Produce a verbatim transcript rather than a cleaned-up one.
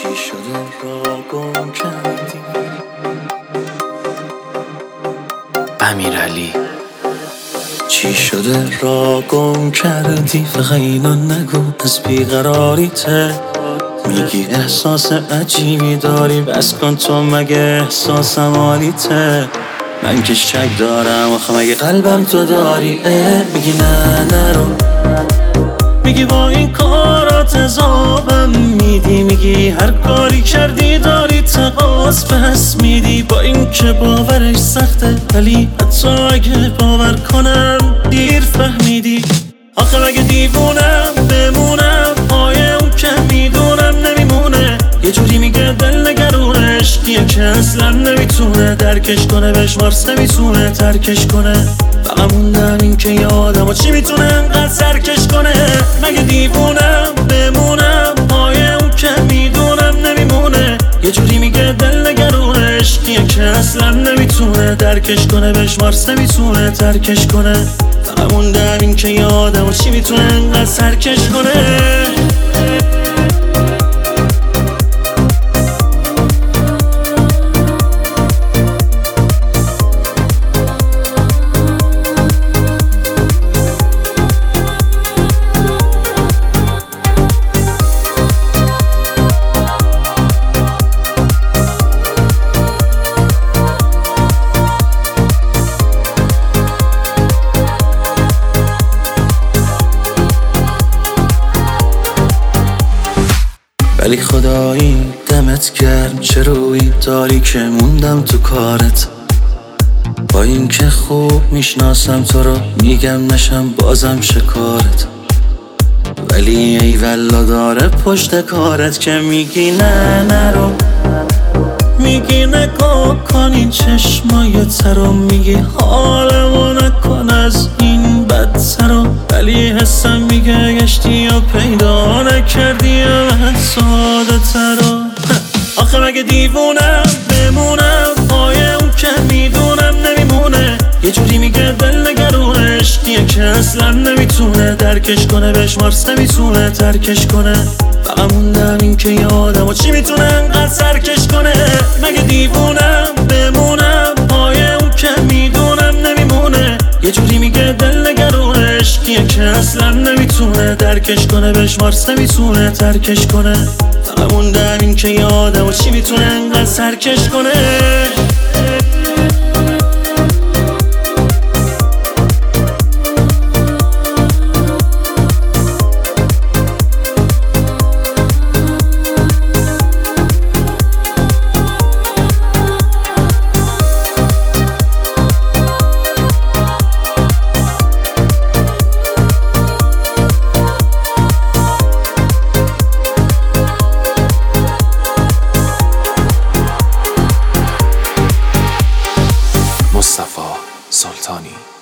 چی شده را گم کردی؟ امیرعلی. چی شده را گم کردی؟ فقط اینو نگو از بیقراریته. میگی احساس عجیبی داری، بس کن تو مگه احساسم حالیته؟ من که شک دارم آخه مگه قلبم تو داری؟ میگی نه نرو، میگی با این کارات عذابم میدی، میگی هر کاری کردی داری تقاص پس میدی. با این که باورش سخته ولی حتی اگه باور کنم دیر فهمیدی. آخه مگه دیوونم بمونم پای اون که میدونم نمیمونه؟ یه جوری میگه دل نگرونه، عشقیه که اصلا نمیتونه درکش کنه، بشمارس نمیتونه ترکش کنه. فقط موندم این که یه آدمو چی میتونه انقدر سرکش کنه؟ مگه دیوونم بمونم پای اون که میدونم نمیمونه؟ یه جوری میگه دل نگرونه، عشقیه که اصلا نمیتونه درکش کنه، بشمارس نمیتونه ترکش کنه. فقط موندم این که یه آدمو چی میتونه انقدر سرکش کنه؟ ولی خدایی دمت گرم چه روی داری که موندم تو کارت. با این که خوب میشناسم تو رو میگم نشم بازم شکارت. ولی ای والا داره پشت کارت که میگی نه نرو، میگی نگاه کن این چشمای ترو، میگی حالمو نکن از این بدتر رو. ولی حسم میگه گشتی یا پیدا نکردی یا ساده تر. آخه مگه دیوونم بمونم پای اون که میدونم نمیمونه؟ یه جوری میگه دل نگرونه، عشقیه که اصلا نمیتونه درکش کنه، بشمارس نمیتونه ترکش کنه. فقط موندم این که یه آدمو چی میتونه انقدر سرکش کنه؟ مگه دیوونم بمونم پای اون که میدونم نمیمونه؟ یه جوری میگه دل نگرونه، عشقیه که اصلا نمیتونه درکش کنه، بشمارس نمیتونه ترکش کنه. فقط موندم این که یه آدمو چی میتونه انقدر سرکش کنه؟ مصطفی سلطانی.